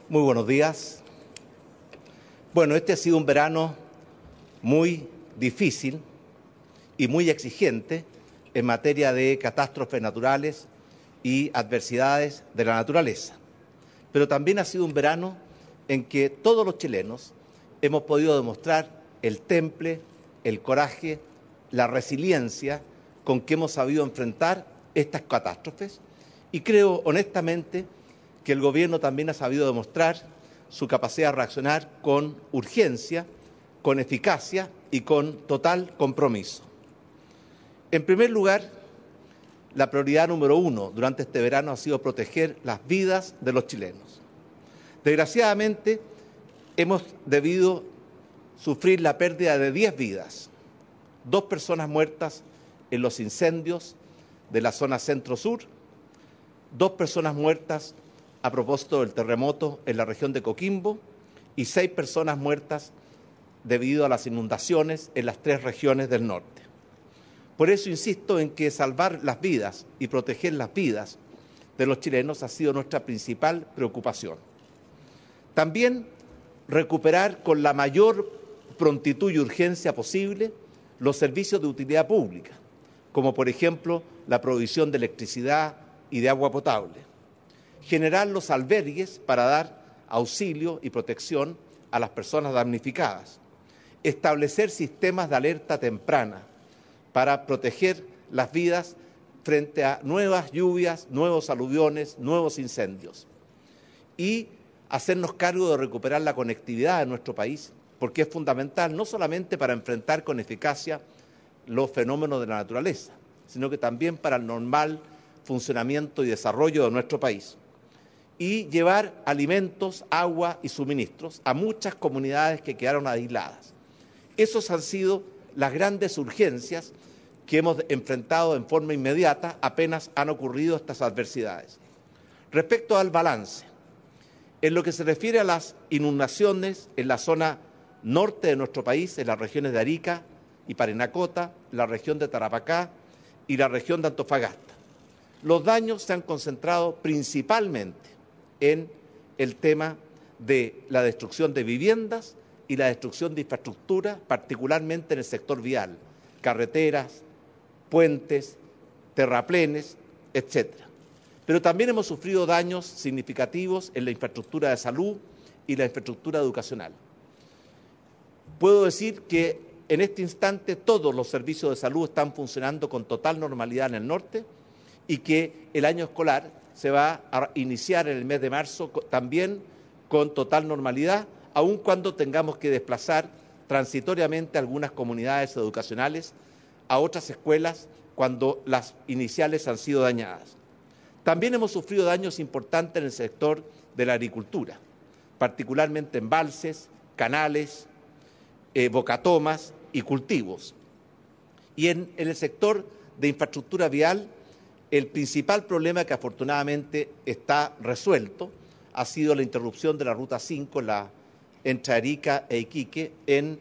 Muy buenos días. Bueno, este ha sido un verano muy difícil y muy exigente en materia de catástrofes naturales y adversidades de la naturaleza. Pero también ha sido un verano en que todos los chilenos hemos podido demostrar el temple, el coraje, la resiliencia con que hemos sabido enfrentar estas catástrofes, y creo honestamente que el Gobierno también ha sabido demostrar su capacidad de reaccionar con urgencia, con eficacia y con total compromiso. En primer lugar, la prioridad número uno durante este verano ha sido proteger las vidas de los chilenos. Desgraciadamente, hemos debido sufrir la pérdida de 10 vidas, 2 personas muertas en los incendios de la zona centro-sur, 2 personas muertas a propósito del terremoto en la región de Coquimbo y 6 personas muertas debido a las inundaciones en las 3 regiones del norte. Por eso insisto en que salvar las vidas y proteger las vidas de los chilenos ha sido nuestra principal preocupación. También recuperar con la mayor prontitud y urgencia posible los servicios de utilidad pública, como por ejemplo la provisión de electricidad y de agua potable. Generar los albergues para dar auxilio y protección a las personas damnificadas. Establecer sistemas de alerta temprana para proteger las vidas frente a nuevas lluvias, nuevos aluviones, nuevos incendios. Y hacernos cargo de recuperar la conectividad de nuestro país, porque es fundamental no solamente para enfrentar con eficacia los fenómenos de la naturaleza, sino que también para el normal funcionamiento y desarrollo de nuestro país. Y llevar alimentos, agua y suministros a muchas comunidades que quedaron aisladas. Esas han sido las grandes urgencias que hemos enfrentado en forma inmediata apenas han ocurrido estas adversidades. Respecto al balance, en lo que se refiere a las inundaciones en la zona norte de nuestro país, en las regiones de Arica y Parinacota, la región de Tarapacá y la región de Antofagasta, los daños se han concentrado principalmente en el tema de la destrucción de viviendas y la destrucción de infraestructura, particularmente en el sector vial, carreteras, puentes, terraplenes, etc. Pero también hemos sufrido daños significativos en la infraestructura de salud y la infraestructura educacional. Puedo decir que en este instante todos los servicios de salud están funcionando con total normalidad en el norte y que el año escolar se va a iniciar en el mes de marzo también con total normalidad, aun cuando tengamos que desplazar transitoriamente algunas comunidades educacionales a otras escuelas cuando las iniciales han sido dañadas. También hemos sufrido daños importantes en el sector de la agricultura, particularmente en embalses, canales, bocatomas y cultivos. Y en el sector de infraestructura vial, el principal problema que afortunadamente está resuelto ha sido la interrupción de la Ruta 5 entre Arica e Iquique en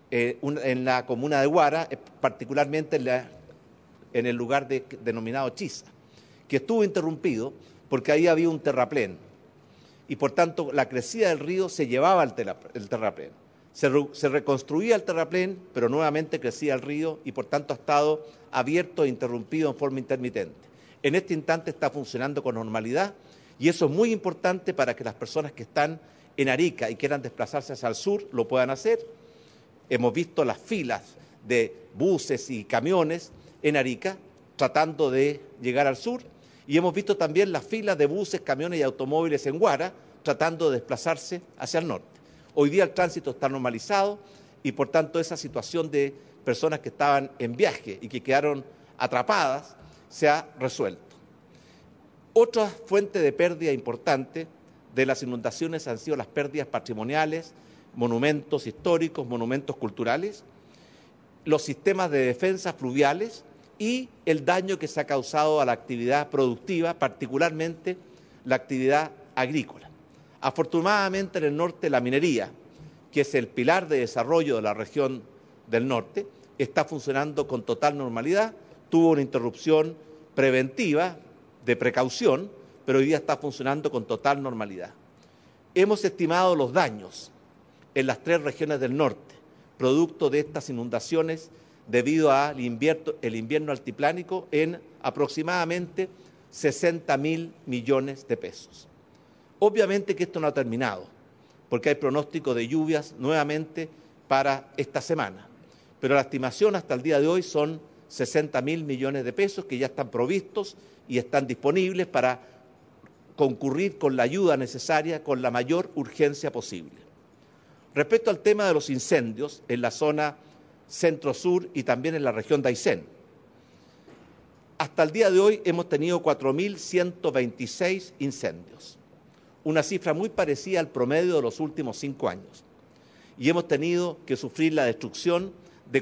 la comuna de Huara, particularmente en el lugar denominado Chiza, que estuvo interrumpido porque ahí había un terraplén y por tanto la crecida del río se llevaba el terraplén. Se reconstruía el terraplén, pero nuevamente crecía el río y por tanto ha estado abierto e interrumpido en forma intermitente. En este instante está funcionando con normalidad y eso es muy importante para que las personas que están en Arica y quieran desplazarse hacia el sur lo puedan hacer. Hemos visto las filas de buses y camiones en Arica tratando de llegar al sur y hemos visto también las filas de buses, camiones y automóviles en Huara tratando de desplazarse hacia el norte. Hoy día el tránsito está normalizado y por tanto esa situación de personas que estaban en viaje y que quedaron atrapadas se ha resuelto. Otra fuente de pérdida importante de las inundaciones han sido las pérdidas patrimoniales, monumentos históricos, monumentos culturales, los sistemas de defensa fluviales y el daño que se ha causado a la actividad productiva, particularmente la actividad agrícola. Afortunadamente en el norte la minería, que es el pilar de desarrollo de la región del norte, está funcionando con total normalidad, tuvo una interrupción preventiva de precaución, pero hoy día está funcionando con total normalidad. Hemos estimado los daños en las 3 regiones del norte, producto de estas inundaciones debido al invierno altiplánico, en aproximadamente 60.000 millones de pesos. Obviamente que esto no ha terminado, porque hay pronóstico de lluvias nuevamente para esta semana, pero la estimación hasta el día de hoy son 60.000 millones de pesos que ya están provistos y están disponibles para concurrir con la ayuda necesaria con la mayor urgencia posible. Respecto al tema de los incendios en la zona centro-sur y también en la región de Aysén, hasta el día de hoy hemos tenido 4.126 incendios, una cifra muy parecida al promedio de los últimos 5 años, y hemos tenido que sufrir la destrucción de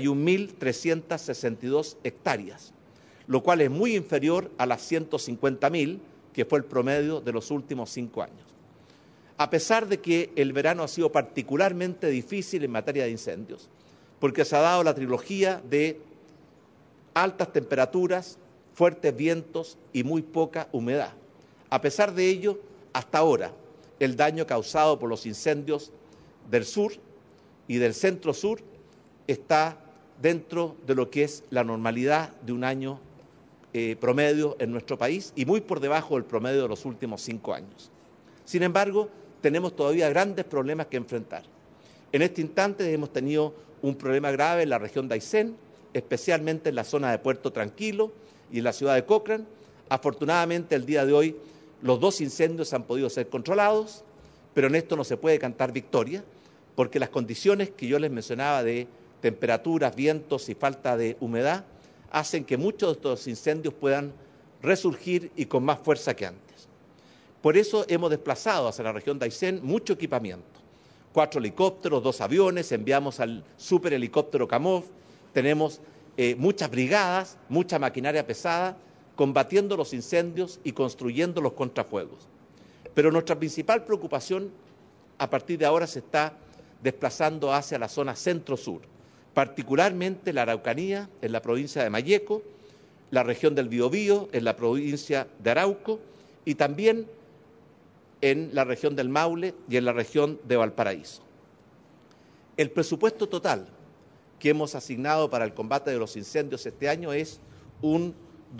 41.362 hectáreas, lo cual es muy inferior a las 150.000, que fue el promedio de los últimos 5 años. A pesar de que el verano ha sido particularmente difícil en materia de incendios, porque se ha dado la trilogía de altas temperaturas, fuertes vientos y muy poca humedad. A pesar de ello, hasta ahora, el daño causado por los incendios del sur y del centro-sur está dentro de lo que es la normalidad de un año promedio en nuestro país y muy por debajo del promedio de los últimos 5 años. Sin embargo, tenemos todavía grandes problemas que enfrentar. En este instante hemos tenido un problema grave en la región de Aysén, especialmente en la zona de Puerto Tranquilo y en la ciudad de Cochrane. Afortunadamente, el día de hoy, los 2 incendios han podido ser controlados, pero en esto no se puede cantar victoria, porque las condiciones que yo les mencionaba de temperaturas, vientos y falta de humedad hacen que muchos de estos incendios puedan resurgir y con más fuerza que antes. Por eso hemos desplazado hacia la región de Aysén mucho equipamiento. 4 helicópteros, 2 aviones, enviamos al superhelicóptero Kamov, tenemos muchas brigadas, mucha maquinaria pesada, combatiendo los incendios y construyendo los contrafuegos. Pero nuestra principal preocupación a partir de ahora se está desplazando hacia la zona centro-sur, particularmente la Araucanía en la provincia de Malleco, la región del Biobío en la provincia de Arauco y también en la región del Maule y en la región de Valparaíso. El presupuesto total que hemos asignado para el combate de los incendios este año es un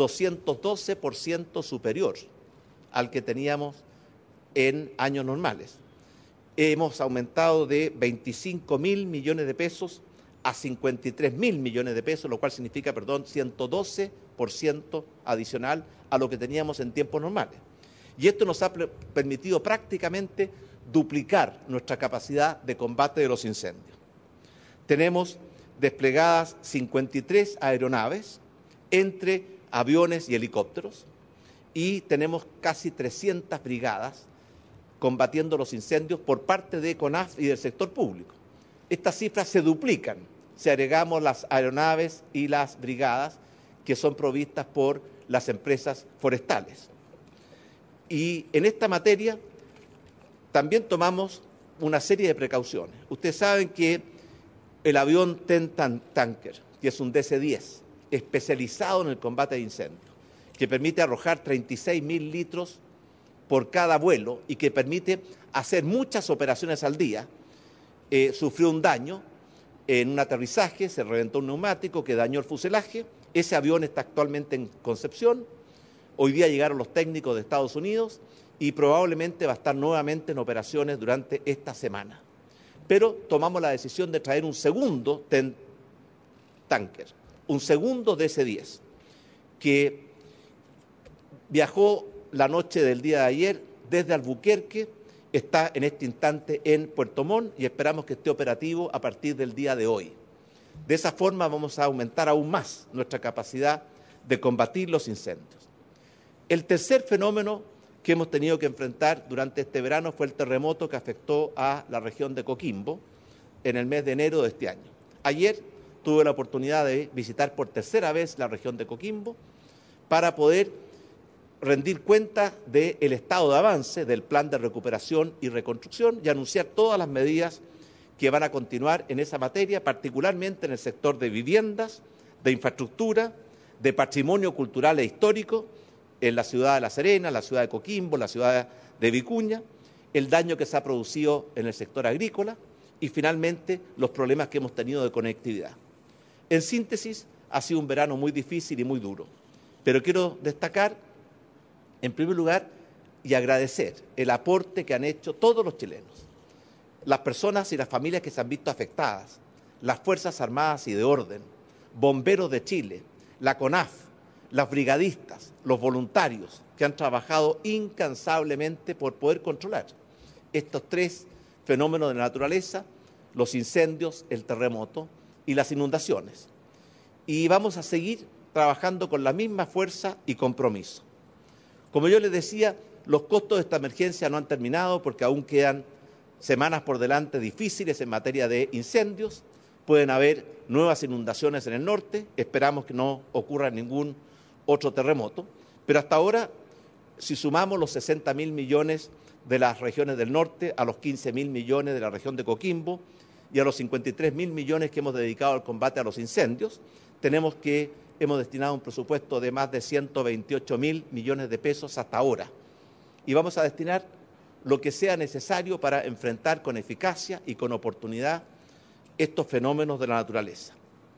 212% superior al que teníamos en años normales. Hemos aumentado de 25.000 millones de pesos a 53.000 millones de pesos, lo cual significa, 112% adicional a lo que teníamos en tiempos normales. Y esto nos ha permitido prácticamente duplicar nuestra capacidad de combate de los incendios. Tenemos desplegadas 53 aeronaves entre aviones y helicópteros y tenemos casi 300 brigadas combatiendo los incendios por parte de CONAF y del sector público. Estas cifras se duplican si agregamos las aeronaves y las brigadas que son provistas por las empresas forestales. Y en esta materia también tomamos una serie de precauciones. Ustedes saben que el avión Tanker, que es un DC-10, especializado en el combate de incendios, que permite arrojar 36.000 litros por cada vuelo y que permite hacer muchas operaciones al día, sufrió un daño en un aterrizaje, se reventó un neumático que dañó el fuselaje. Ese avión está actualmente en Concepción. Hoy día llegaron los técnicos de Estados Unidos y probablemente va a estar nuevamente en operaciones durante esta semana. Pero tomamos la decisión de traer un segundo Tanker, un segundo DC-10, que viajó la noche del día de ayer desde Albuquerque, está en este instante en Puerto Montt y esperamos que esté operativo a partir del día de hoy. De esa forma vamos a aumentar aún más nuestra capacidad de combatir los incendios. El tercer fenómeno que hemos tenido que enfrentar durante este verano fue el terremoto que afectó a la región de Coquimbo en el mes de enero de este año. Ayer tuve la oportunidad de visitar por tercera vez la región de Coquimbo para poder rendir cuenta del estado de avance del plan de recuperación y reconstrucción y anunciar todas las medidas que van a continuar en esa materia, particularmente en el sector de viviendas, de infraestructura, de patrimonio cultural e histórico, en la ciudad de La Serena, la ciudad de Coquimbo, la ciudad de Vicuña, el daño que se ha producido en el sector agrícola y finalmente los problemas que hemos tenido de conectividad. En síntesis, ha sido un verano muy difícil y muy duro, pero quiero destacar, en primer lugar, y agradecer el aporte que han hecho todos los chilenos, las personas y las familias que se han visto afectadas, las Fuerzas Armadas y de Orden, Bomberos de Chile, la CONAF, las brigadistas, los voluntarios que han trabajado incansablemente por poder controlar estos tres fenómenos de la naturaleza, los incendios, el terremoto y las inundaciones. Y vamos a seguir trabajando con la misma fuerza y compromiso. Como yo les decía, los costos de esta emergencia no han terminado porque aún quedan semanas por delante difíciles en materia de incendios. Pueden haber nuevas inundaciones en el norte, esperamos que no ocurra ningún otro terremoto, pero hasta ahora, si sumamos los 60.000 millones de las regiones del norte a los 15.000 millones de la región de Coquimbo y a los 53.000 millones que hemos dedicado al combate a los incendios, hemos destinado un presupuesto de más de 128.000 millones de pesos hasta ahora. Y vamos a destinar lo que sea necesario para enfrentar con eficacia y con oportunidad estos fenómenos de la naturaleza.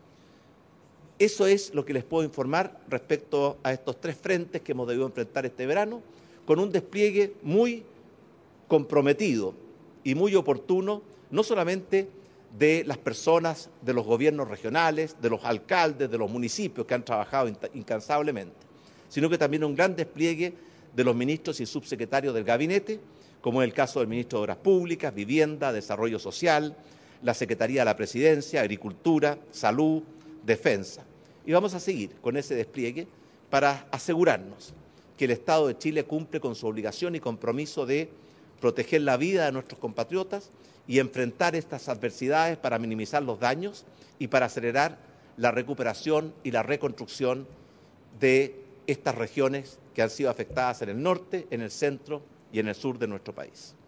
Eso es lo que les puedo informar respecto a estos tres frentes que hemos debido enfrentar este verano, con un despliegue muy comprometido y muy oportuno, no solamente de las personas, de los gobiernos regionales, de los alcaldes, de los municipios que han trabajado incansablemente, sino que también un gran despliegue de los ministros y subsecretarios del gabinete, como es el caso del ministro de Obras Públicas, Vivienda, Desarrollo Social, la Secretaría de la Presidencia, Agricultura, Salud, Defensa. Y vamos a seguir con ese despliegue para asegurarnos que el Estado de Chile cumple con su obligación y compromiso de proteger la vida de nuestros compatriotas y enfrentar estas adversidades para minimizar los daños y para acelerar la recuperación y la reconstrucción de estas regiones que han sido afectadas en el norte, en el centro y en el sur de nuestro país.